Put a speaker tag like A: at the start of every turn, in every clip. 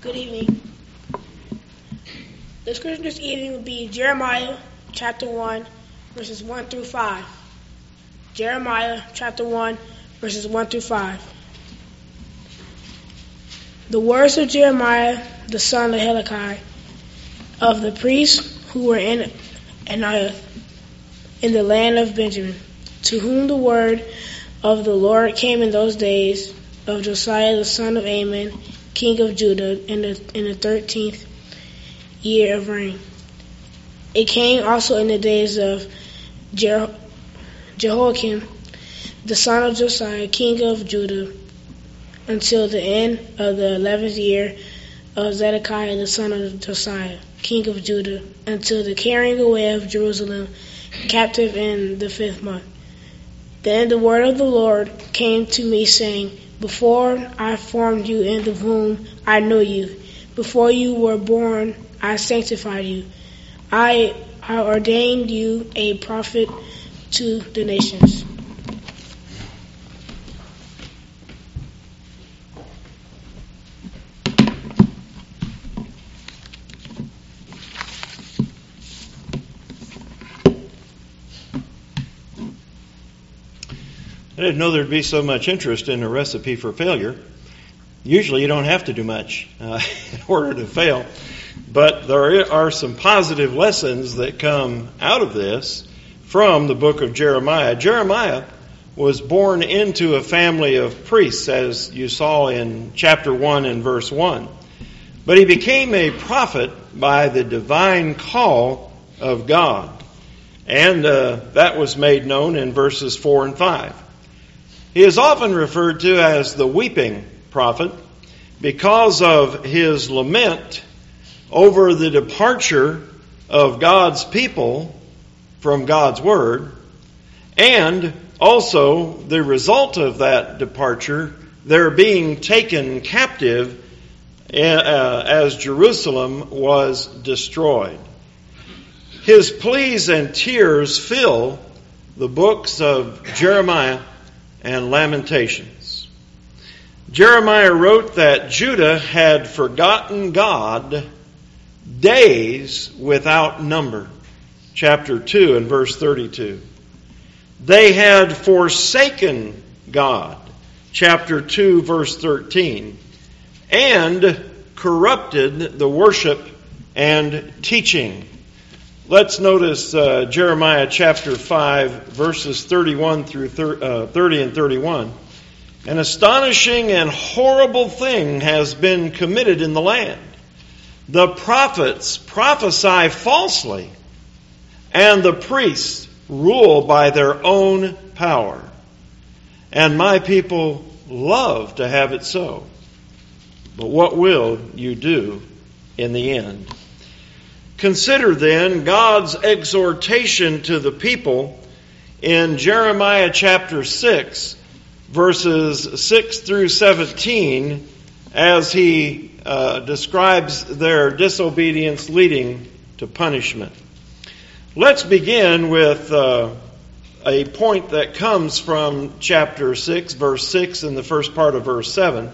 A: Good evening. The scripture this evening will be Jeremiah chapter 1, verses 1 through 5. Jeremiah chapter 1, verses 1 through 5. The words of Jeremiah, the son of Hilkiah, of the priests who were in Anathoth, in the land of Benjamin, to whom the word of the Lord came in those days of Josiah the son of Amon, king of Judah, in the 13th year of reign. It came also in the days of Jehoiakim, the son of Josiah, king of Judah, until the end of the 11th year of Zedekiah, the son of Josiah, king of Judah, until the carrying away of Jerusalem captive in the 5th month. Then the word of the Lord came to me, saying, Before I formed you in the womb, I knew you. Before you were born, I sanctified you. I ordained you a prophet to the nations.
B: I didn't know there'd be so much interest in a recipe for failure. Usually you don't have to do much in order to fail. But there are some positive lessons that come out of this from the book of Jeremiah. Jeremiah was born into a family of priests, as you saw in chapter 1 and verse 1. But he became a prophet by the divine call of God. And that was made known in verses 4 and 5. He is often referred to as the weeping prophet because of his lament over the departure of God's people from God's word, and also the result of that departure, their being taken captive as Jerusalem was destroyed. His pleas and tears fill the books of Jeremiah and Lamentations. Jeremiah wrote that Judah had forgotten God days without number. Chapter 2 and verse 32. They had forsaken God. Chapter 2 verse 13. And corrupted the worship and teaching. Let's notice Jeremiah chapter 5, verses 31 through 30 and 31. An astonishing and horrible thing has been committed in the land. The prophets prophesy falsely, and the priests rule by their own power. And my people love to have it so. But what will you do in the end? Consider then God's exhortation to the people in Jeremiah chapter 6, verses 6 through 17, as he describes their disobedience leading to punishment. Let's begin with a point that comes from chapter 6, verse 6, and the first part of verse 7.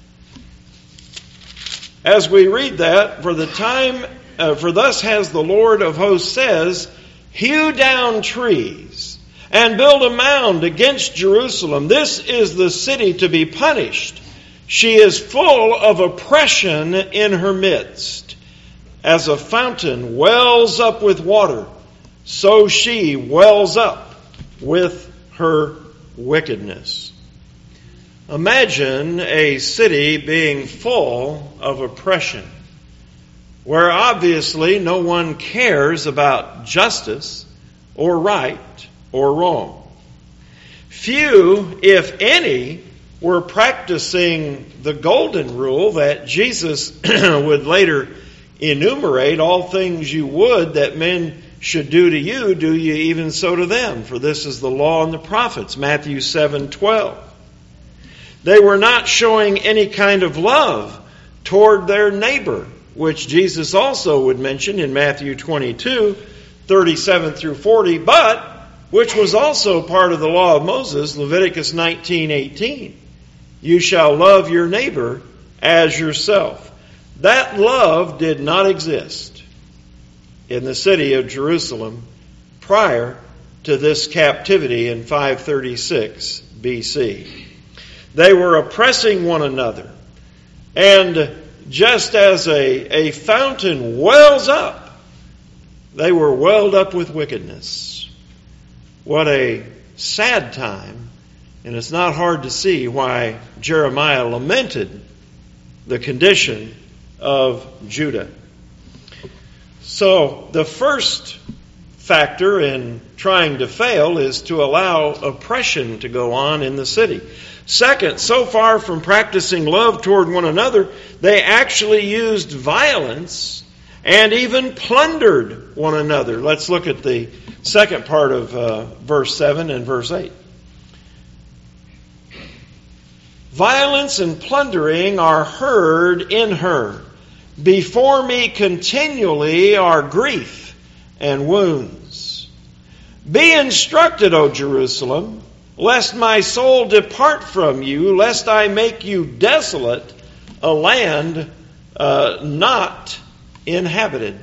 B: As we read that, for thus has the Lord of hosts says, hew down trees and build a mound against Jerusalem. This is the city to be punished. She is full of oppression in her midst. As a fountain wells up with water, so she wells up with her wickedness. Imagine a city being full of oppression, where obviously no one cares about justice or right or wrong. Few, if any, were practicing the golden rule that Jesus would later enumerate. All things you would that men should do to you, do ye even so to them. For this is the law and the prophets. Matthew 7:12. They were not showing any kind of love toward their neighbor, which Jesus also would mention in Matthew 22, 37 through 40, but which was also part of the law of Moses, Leviticus 19:18. You shall love your neighbor as yourself. That love did not exist in the city of Jerusalem prior to this captivity in 536 BC. They were oppressing one another. And just as a fountain wells up, they were welled up with wickedness. What a sad time. And it's not hard to see why Jeremiah lamented the condition of Judah. So the first factor in trying to fail is to allow oppression to go on in the city. Second, so far from practicing love toward one another, they actually used violence and even plundered one another. Let's look at the second part of verse 7 and verse 8. Violence and plundering are heard in her. Before me continually are grief and wounds. Be instructed, O Jerusalem, lest my soul depart from you, lest I make you desolate, a land not inhabited.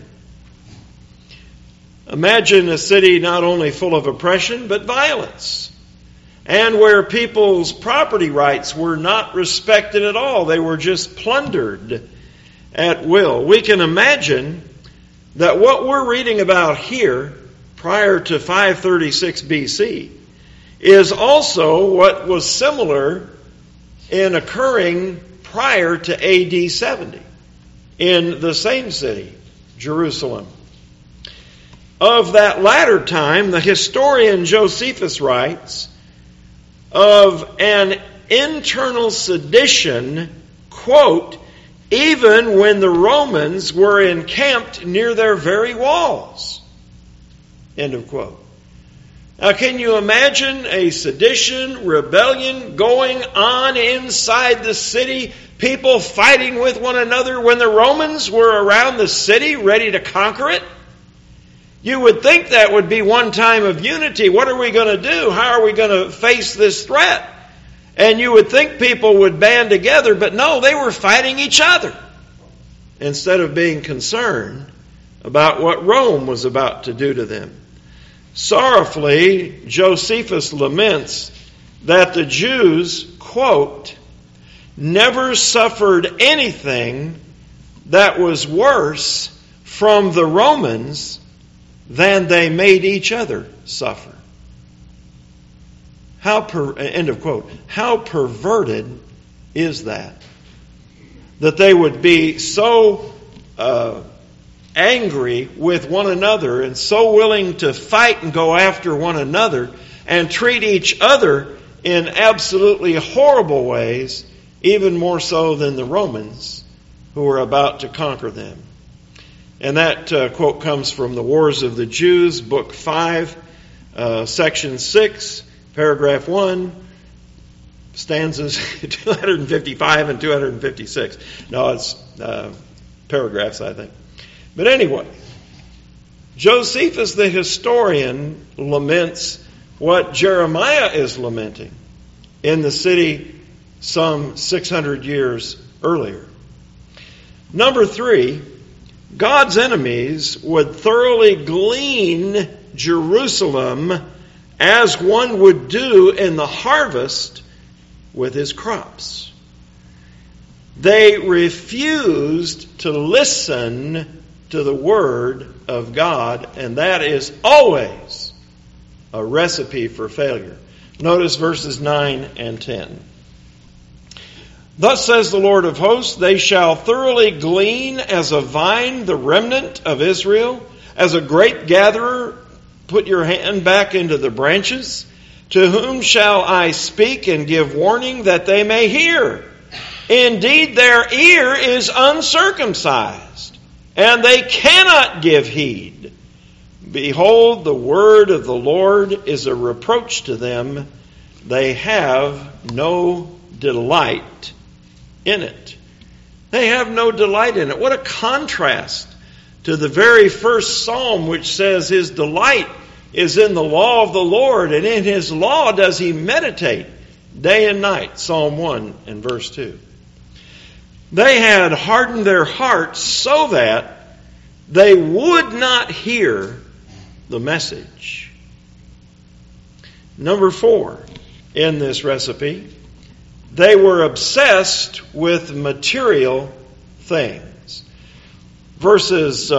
B: Imagine a city not only full of oppression, but violence. And where people's property rights were not respected at all. They were just plundered at will. We can imagine that what we're reading about here, prior to 536 BC, is also what was similar in occurring prior to AD 70 in the same city, Jerusalem. Of that latter time, the historian Josephus writes of an internal sedition, quote, even when the Romans were encamped near their very walls. End of quote. Now, can you imagine a sedition, rebellion going on inside the city, people fighting with one another when the Romans were around the city ready to conquer it? You would think that would be one time of unity. What are we going to do? How are we going to face this threat? And you would think people would band together, but no, they were fighting each other instead of being concerned about what Rome was about to do to them. Sorrowfully, Josephus laments that the Jews, quote, never suffered anything that was worse from the Romans than they made each other suffer. End of quote. How perverted is that? That they would be so angry with one another and so willing to fight and go after one another and treat each other in absolutely horrible ways, even more so than the Romans who were about to conquer them. And that quote comes from the Wars of the Jews, Book 5, Section 6, Paragraph 1, stanzas 255 and 256. No, it's paragraphs, I think. But anyway, Josephus the historian laments what Jeremiah is lamenting in the city some 600 years earlier. Number 3, God's enemies would thoroughly glean Jerusalem as one would do in the harvest with his crops. They refused to listen to the word of God, and that is always a recipe for failure. Notice verses 9 and 10. Thus says the Lord of hosts, they shall thoroughly glean as a vine the remnant of Israel, as a grape gatherer. Put your hand back into the branches. To whom shall I speak and give warning that they may hear? Indeed, their ear is uncircumcised, and they cannot give heed. Behold, the word of the Lord is a reproach to them. They have no delight in it. They have no delight in it. What a contrast to the very first psalm, which says his delight is in the law of the Lord, and in his law does he meditate day and night. Psalm 1 and verse 2. They had hardened their hearts so that they would not hear the message. Number 4 in this recipe, they were obsessed with material things. Verses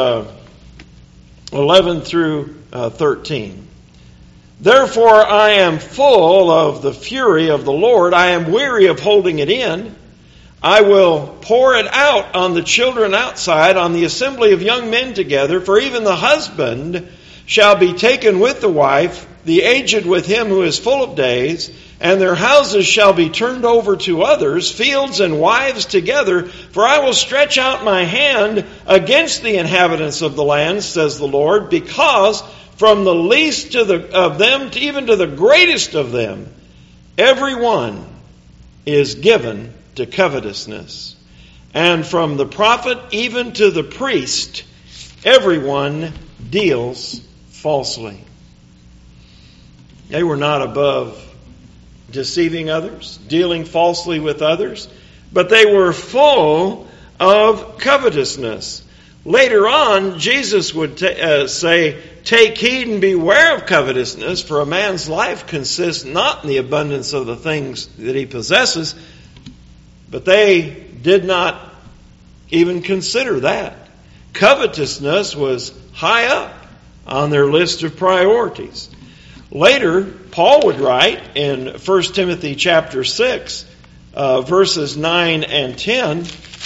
B: 11 through 13. Therefore I am full of the fury of the Lord. I am weary of holding it in. I will pour it out on the children outside, on the assembly of young men together. For even the husband shall be taken with the wife, the aged with him who is full of days, and their houses shall be turned over to others, fields and wives together. For I will stretch out my hand against the inhabitants of the land, says the Lord, because from the least of them, even to the greatest of them, every one is given to covetousness. And from the prophet even to the priest, everyone deals falsely. They were not above deceiving others, dealing falsely with others, but they were full of covetousness. Later on, Jesus would say, take heed and beware of covetousness, for a man's life consists not in the abundance of the things that he possesses. But they did not even consider that. Covetousness was high up on their list of priorities. Later, Paul would write in 1 Timothy chapter 6, verses 9 and 10,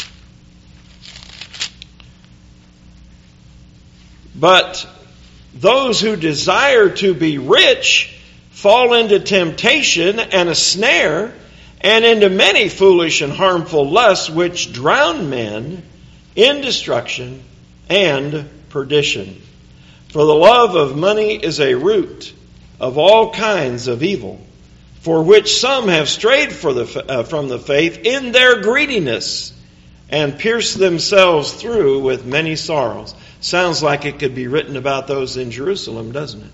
B: but those who desire to be rich fall into temptation and a snare, and into many foolish and harmful lusts, which drown men in destruction and perdition. For the love of money is a root of all kinds of evil, for which some have strayed from the faith in their greediness, and pierced themselves through with many sorrows. Sounds like it could be written about those in Jerusalem, doesn't it?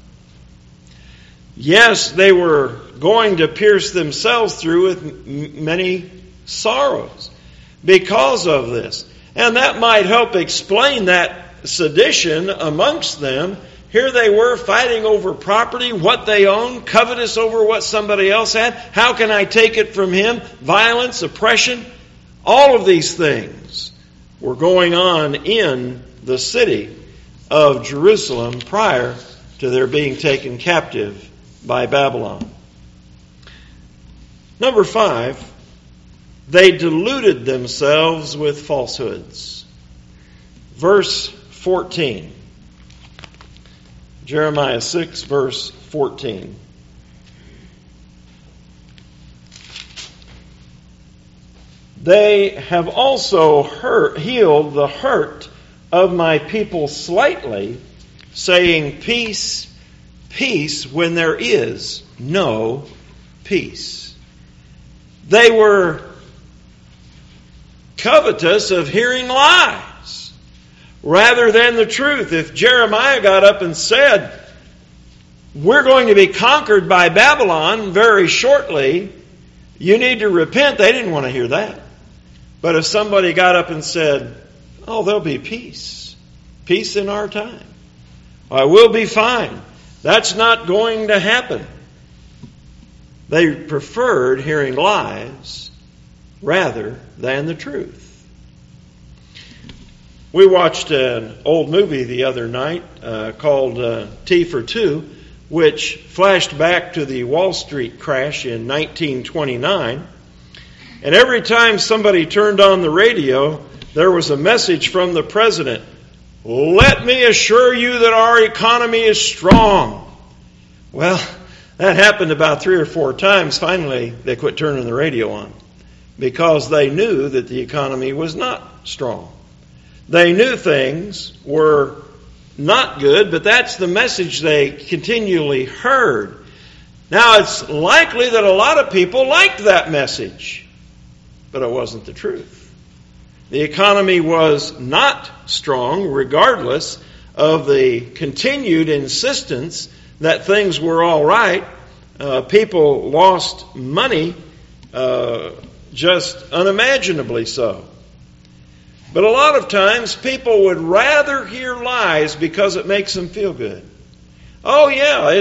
B: Yes, they were going to pierce themselves through with many sorrows because of this. And that might help explain that sedition amongst them. Here they were fighting over property, what they owned, covetous over what somebody else had. How can I take it from him? Violence, oppression, all of these things were going on in the city of Jerusalem prior to their being taken captive by Babylon. Number 5, they deluded themselves with falsehoods. Verse 14. Jeremiah 6, verse 14. They have also healed the hurt of my people slightly, saying, peace, peace, when there is no peace. They were covetous of hearing lies rather than the truth. If Jeremiah got up and said, we're going to be conquered by Babylon very shortly, you need to repent, they didn't want to hear that. But if somebody got up and said, oh, there'll be peace, peace in our time, I will be fine, that's not going to happen. They preferred hearing lies rather than the truth. We watched an old movie the other night called Tea for Two, which flashed back to the Wall Street crash in 1929. And every time somebody turned on the radio, there was a message from the president. Let me assure you that our economy is strong. Well, that happened about 3 or 4 times. Finally, they quit turning the radio on because they knew that the economy was not strong. They knew things were not good, but that's the message they continually heard. Now, it's likely that a lot of people liked that message, but it wasn't the truth. The economy was not strong, regardless of the continued insistence that things were all right. People lost money, just unimaginably so. But a lot of times people would rather hear lies because it makes them feel good. Oh yeah,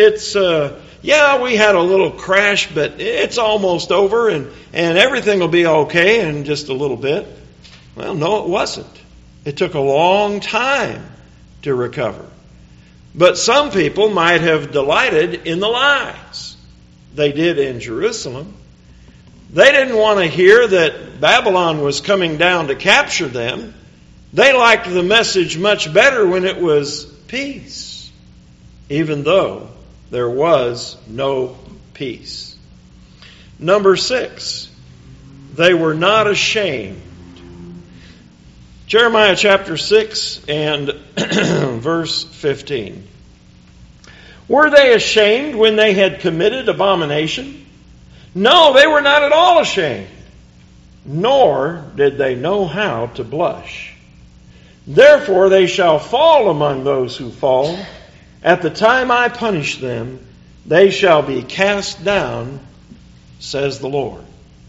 B: we had a little crash, but it's almost over and everything will be okay in just a little bit. Well, no, it wasn't. It took a long time to recover. But some people might have delighted in the lies. They did in Jerusalem. They didn't want to hear that Babylon was coming down to capture them. They liked the message much better when it was peace, even though there was no peace. Number 6, they were not ashamed. Jeremiah chapter 6 and verse 15. Were they ashamed when they had committed abomination? No, they were not at all ashamed, nor did they know how to blush. Therefore they shall fall among those who fall. At the time I punish them, they shall be cast down, says the Lord.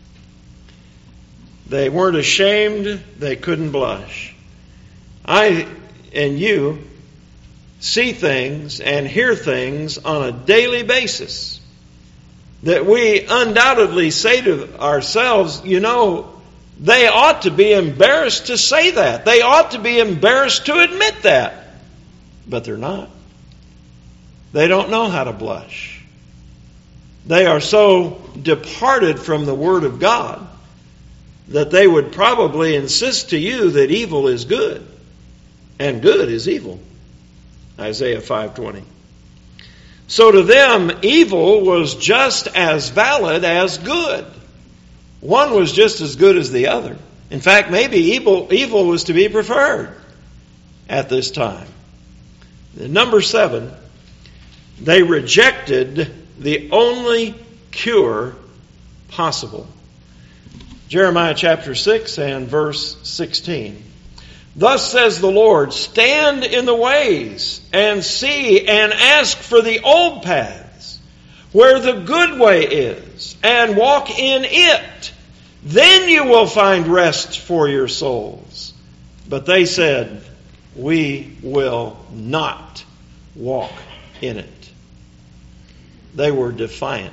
B: They weren't ashamed, they couldn't blush. I and you see things and hear things on a daily basis that we undoubtedly say to ourselves, they ought to be embarrassed to say that. They ought to be embarrassed to admit that. But they're not. They don't know how to blush. They are so departed from the Word of God that they would probably insist to you that evil is good and good is evil. Isaiah 5:20. So to them, evil was just as valid as good. One was just as good as the other. In fact, maybe evil was to be preferred at this time. Number 7, they rejected the only cure possible. Jeremiah chapter 6 and verse 16. Thus says the Lord, stand in the ways and see and ask for the old paths where the good way is and walk in it. Then you will find rest for your souls. But they said, we will not walk in it. They were defiant.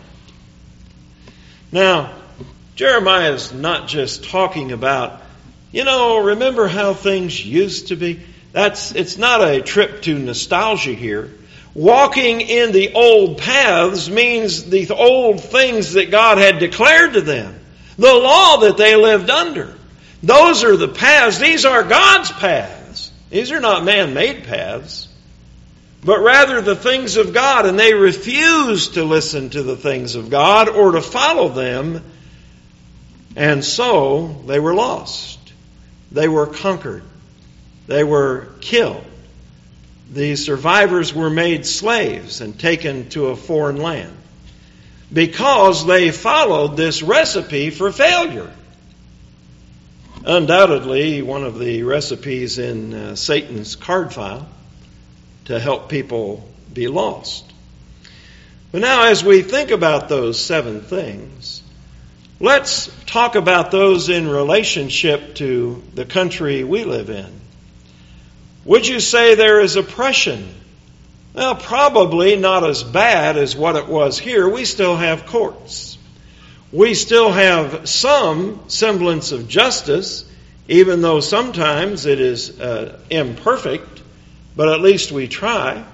B: Now, Jeremiah is not just talking about, remember how things used to be? It's not a trip to nostalgia here. Walking in the old paths means the old things that God had declared to them. The law that they lived under. Those are the paths. These are God's paths. These are not man-made paths. But rather the things of God. And they refused to listen to the things of God or to follow them. And so they were lost. They were conquered. They were killed. The survivors were made slaves and taken to a foreign land because they followed this recipe for failure. Undoubtedly, one of the recipes in Satan's card file to help people be lost. But now as we think about those 7 things, let's talk about those in relationship to the country we live in. Would you say there is oppression? Well, probably not as bad as what it was here. We still have courts. We still have some semblance of justice, even though sometimes it is imperfect, but at least we try.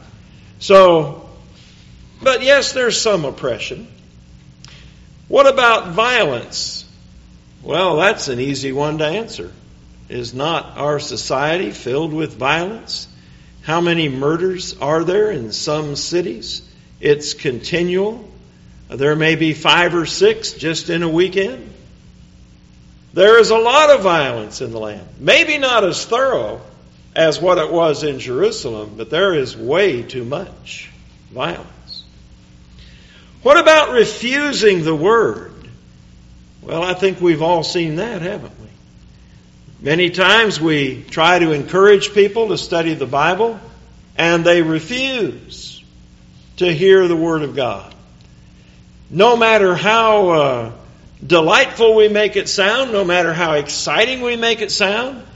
B: But yes, there's some oppression. What about violence? Well, that's an easy one to answer. Is not our society filled with violence? How many murders are there in some cities? It's continual. There may be 5 or 6 just in a weekend. There is a lot of violence in the land. Maybe not as thorough as what it was in Jerusalem, but there is way too much violence. What about refusing the word? Well, I think we've all seen that, haven't we? Many times we try to encourage people to study the Bible, and they refuse to hear the Word of God. No matter how delightful we make it sound, no matter how exciting we make it sound,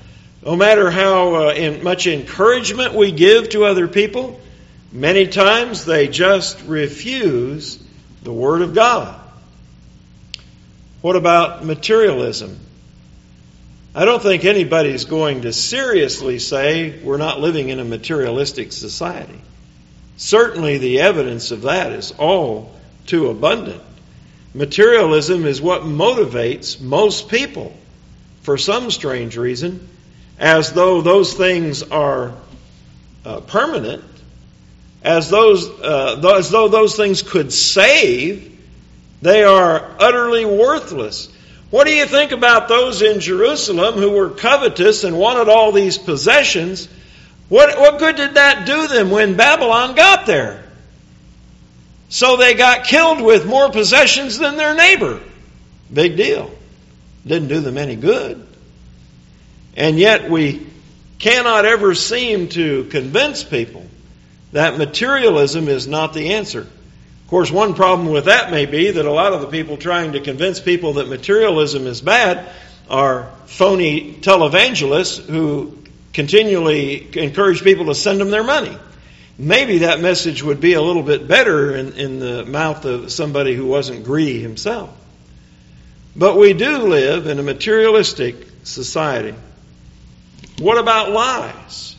B: No matter how much encouragement we give to other people, many times they just refuse the Word of God. What about materialism? I don't think anybody's going to seriously say we're not living in a materialistic society. Certainly the evidence of that is all too abundant. Materialism is what motivates most people, for some strange reason, as though those things are permanent, as though those things could save. They are utterly worthless. What do you think about those in Jerusalem who were covetous and wanted all these possessions? What good did that do them when Babylon got there? So they got killed with more possessions than their neighbor. Big deal. Didn't do them any good. And yet we cannot ever seem to convince people that materialism is not the answer. Of course, one problem with that may be that a lot of the people trying to convince people that materialism is bad are phony televangelists who continually encourage people to send them their money. Maybe that message would be a little bit better in the mouth of somebody who wasn't greedy himself. But we do live in a materialistic society. What about lies?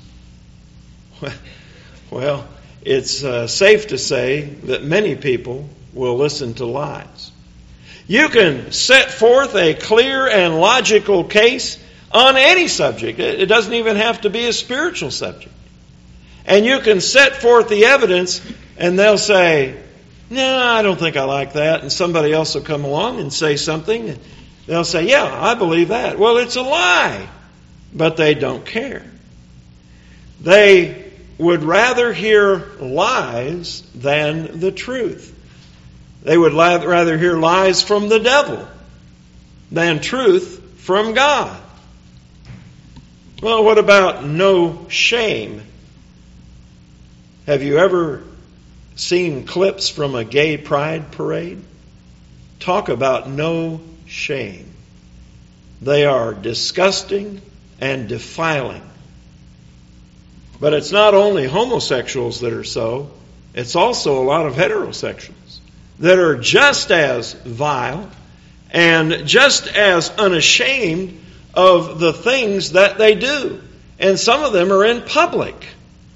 B: Well, it's safe to say that many people will listen to lies. You can set forth a clear and logical case on any subject. It doesn't even have to be a spiritual subject. And you can set forth the evidence, and they'll say, "No, I don't think I like that." And somebody else will come along and say something, and they'll say, "Yeah, I believe that." Well, it's a lie. But they don't care. They would rather hear lies than the truth. They would rather hear lies from the devil than truth from God. Well, what about no shame? Have you ever seen clips from a gay pride parade? Talk about no shame. They are disgusting and defiling. But it's not only homosexuals that are so, it's also a lot of heterosexuals that are just as vile and just as unashamed of the things that they do. And some of them are in public.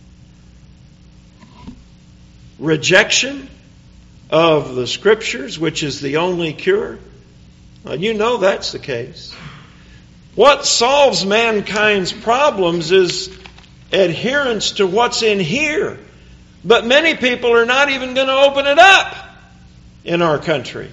B: Rejection of the Scriptures, which is the only cure. Well, you know that's the case. What solves mankind's problems is adherence to what's in here. But many people are not even going to open it up in our country.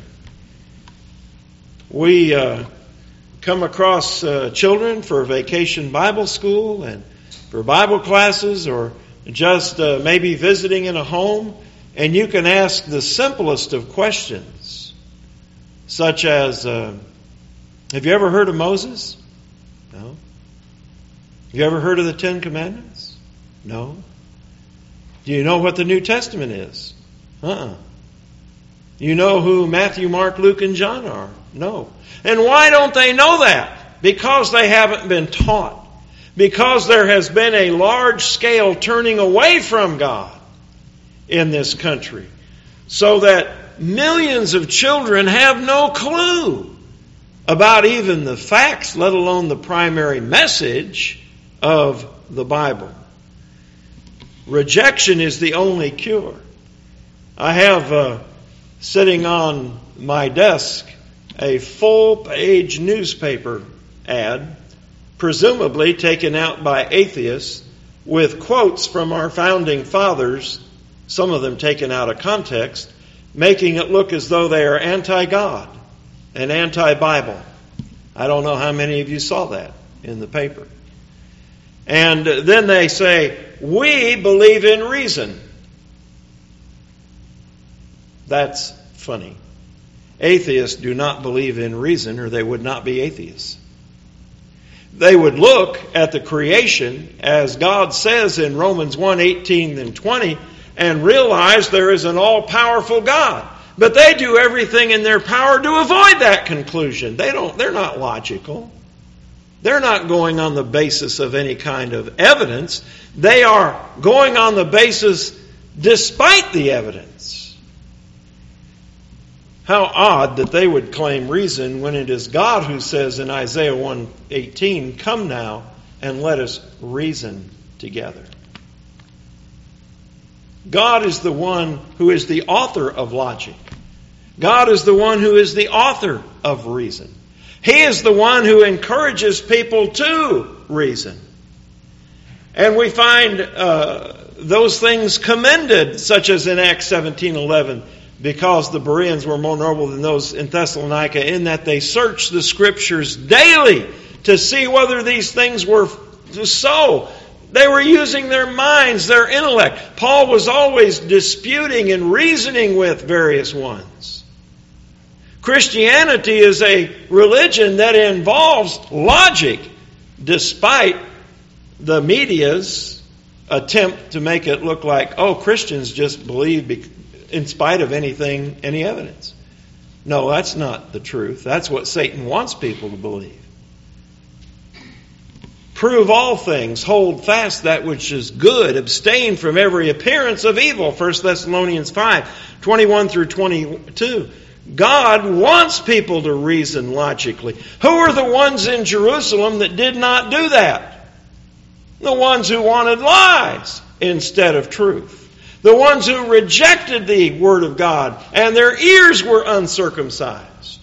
B: We come across children for vacation Bible school and for Bible classes, or just maybe visiting in a home, and you can ask the simplest of questions, such as, have you ever heard of Moses? No. Have you ever heard of the Ten Commandments? No. Do you know what the New Testament is? Do you know who Matthew, Mark, Luke, and John are? No. And why don't they know that? Because they haven't been taught. Because there has been a large-scale turning away from God in this country, so that millions of children have no clue about even the facts, let alone the primary message of the Bible. Rejection is the only cure. I have sitting on my desk a full-page newspaper ad, presumably taken out by atheists, with quotes from our founding fathers, some of them taken out of context, making it look as though they are anti-God and anti-Bible. I don't know how many of you saw that in the paper. And then they say, "We believe in reason." That's funny. Atheists do not believe in reason, or they would not be atheists. They would look at the creation, as God says in Romans 1:18 and 20, and realize there is an all-powerful God. But they do everything in their power to avoid that conclusion. They're not logical. They're not going on the basis of any kind of evidence. They are going on the basis despite the evidence. How odd that they would claim reason when it is God who says in Isaiah 1:18, "Come now and let us reason together." God is the one who is the author of logic. God is the one who is the author of reason. He is the one who encourages people to reason. And we find those things commended, such as in Acts 17:11, because the Bereans were more noble than those in Thessalonica, in that they searched the Scriptures daily to see whether these things were so. They were using their minds, their intellect. Paul was always disputing and reasoning with various ones. Christianity is a religion that involves logic, despite the media's attempt to make it look like, oh, Christians just believe in spite of anything, any evidence. No, that's not the truth. That's what Satan wants people to believe. Prove all things, hold fast that which is good, abstain from every appearance of evil, 1 Thessalonians 5:21 through 22. God wants people to reason logically. Who are the ones in Jerusalem that did not do that? The ones who wanted lies instead of truth. The ones who rejected the Word of God and their ears were uncircumcised.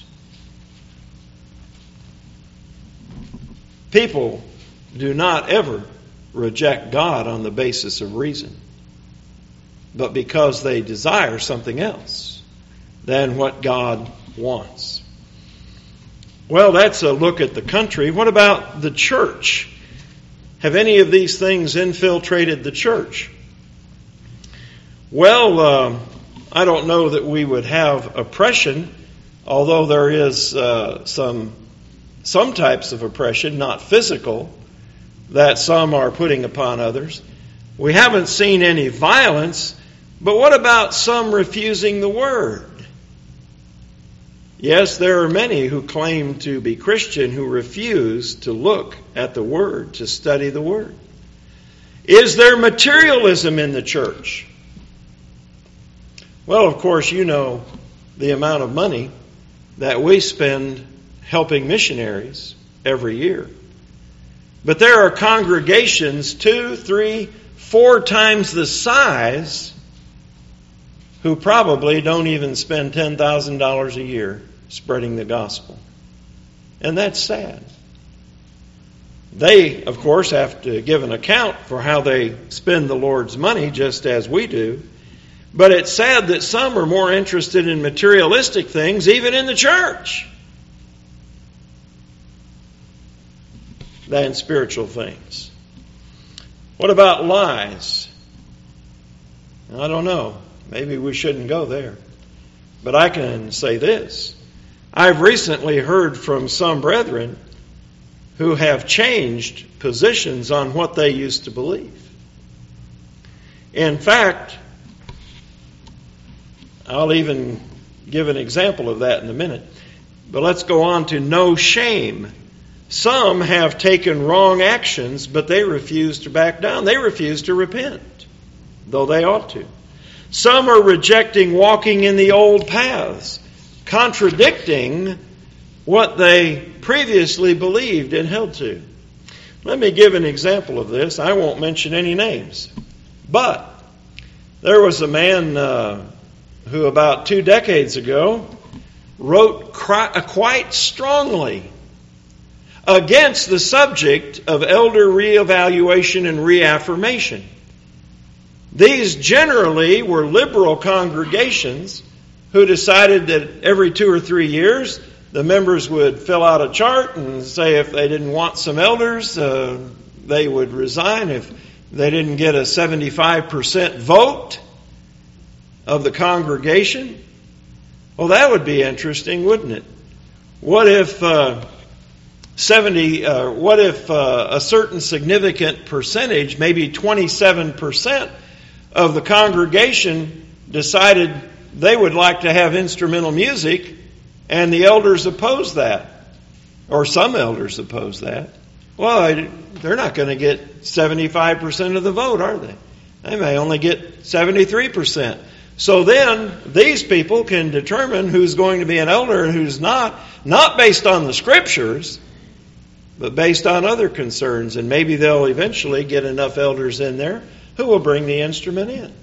B: People do not ever reject God on the basis of reason, but because they desire something else than what God wants. Well, that's a look at the country. What about the church? Have any of these things infiltrated the church? Well, I don't know that we would have oppression, although there is some types of oppression, not physical, that some are putting upon others. We haven't seen any violence, but what about some refusing the Word? Yes, there are many who claim to be Christian who refuse to look at the Word, to study the Word. Is there materialism in the church? Well, of course, you know the amount of money that we spend helping missionaries every year. But there are congregations 2, 3, 4 times the size who probably don't even spend $10,000 a year spreading the gospel. And that's sad. They, of course, have to give an account for how they spend the Lord's money, just as we do. But it's sad that some are more interested in materialistic things, even in the church, than spiritual things. What about lies? I don't know. Maybe we shouldn't go there. But I can say this. I've recently heard from some brethren who have changed positions on what they used to believe. In fact, I'll even give an example of that in a minute. But let's go on to no shame. Some have taken wrong actions, but they refuse to back down. They refuse to repent, though they ought to. Some are rejecting walking in the old paths, contradicting what they previously believed and held to. Let me give an example of this. I won't mention any names. But there was a man who about 2 decades ago wrote quite strongly against the subject of elder reevaluation and reaffirmation. These generally were liberal congregations who decided that every 2 or 3 years the members would fill out a chart and say if they didn't want some elders, they would resign. If they didn't get a 75% vote of the congregation, well, that would be interesting, wouldn't it? What if a certain significant percentage, maybe 27% of the congregation decided they would like to have instrumental music, and the elders opposed that, or some elders opposed that? Well, they're not going to get 75% of the vote, are they? They may only get 73%. So then, these people can determine who's going to be an elder and who's not based on the Scriptures, but based on other concerns. And maybe they'll eventually get enough elders in there who will bring the instrument in.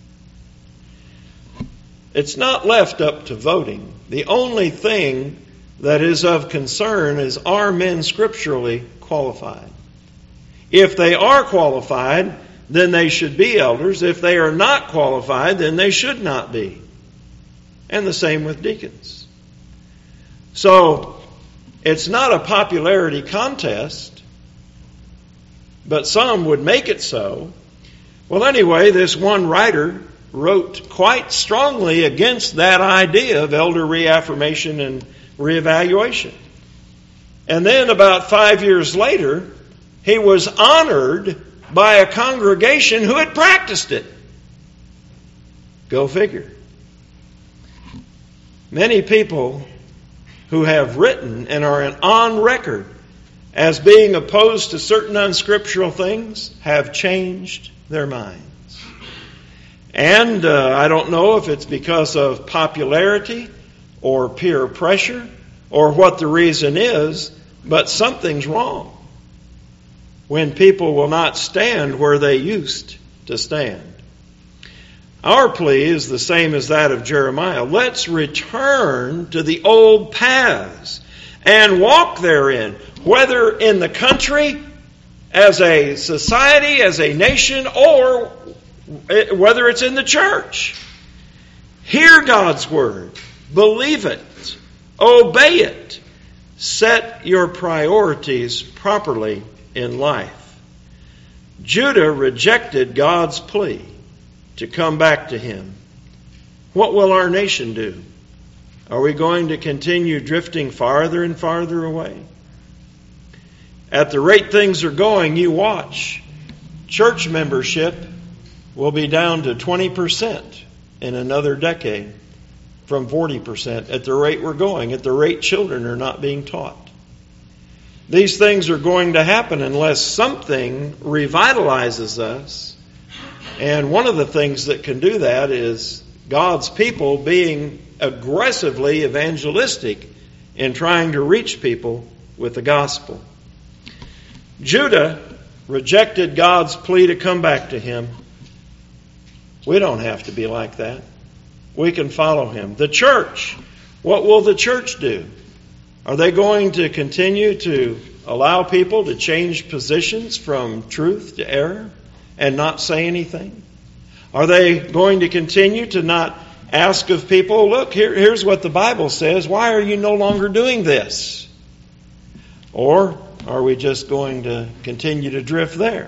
B: It's not left up to voting. The only thing that is of concern is, are men scripturally qualified? If they are qualified, then they should be elders. If they are not qualified, then they should not be. And the same with deacons. So, it's not a popularity contest, but some would make it so. Well, anyway, this one writer wrote quite strongly against that idea of elder reaffirmation and reevaluation. And then about 5 years later, he was honored by a congregation who had practiced it. Go figure. Many people who have written and are on record as being opposed to certain unscriptural things have changed their minds. And I don't know if it's because of popularity or peer pressure or what the reason is, but something's wrong when people will not stand where they used to stand. Our plea is the same as that of Jeremiah. Let's return to the old paths and walk therein, whether in the country, as a society, as a nation, or whether it's in the church. Hear God's word. Believe it. Obey it. Set your priorities properly in life. Judah rejected God's plea to come back to him. What will our nation do? Are we going to continue drifting farther and farther away? At the rate things are going, you watch. Church membership will be down to 20% in another decade from 40% at the rate we're going, at the rate children are not being taught. These things are going to happen unless something revitalizes us. And one of the things that can do that is God's people being aggressively evangelistic in trying to reach people with the gospel. Judah rejected God's plea to come back to him. We don't have to be like that. We can follow him. The church, what will the church do? Are they going to continue to allow people to change positions from truth to error and not say anything? Are they going to continue to not ask of people, look, here's what the Bible says, why are you no longer doing this? Or are we just going to continue to drift there?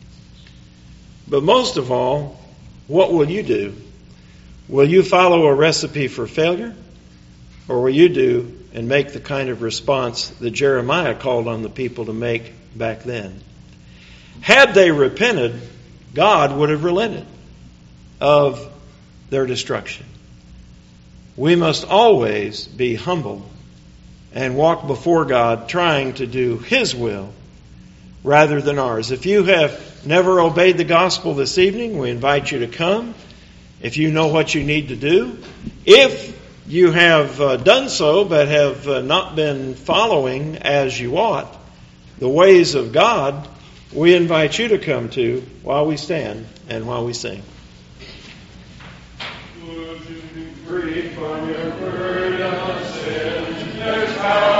B: But most of all, what will you do? Will you follow a recipe for failure? Or will you do and make the kind of response that Jeremiah called on the people to make back then? Had they repented, God would have relented of their destruction. We must always be humble and walk before God trying to do His will rather than ours. If you have never obeyed the gospel this evening, we invite you to come. If you know what you need to do, if you have done so but have not been following as you ought the ways of God, we invite you to come to while we stand and while we sing.
C: Would you be free from your burden of sin? There's power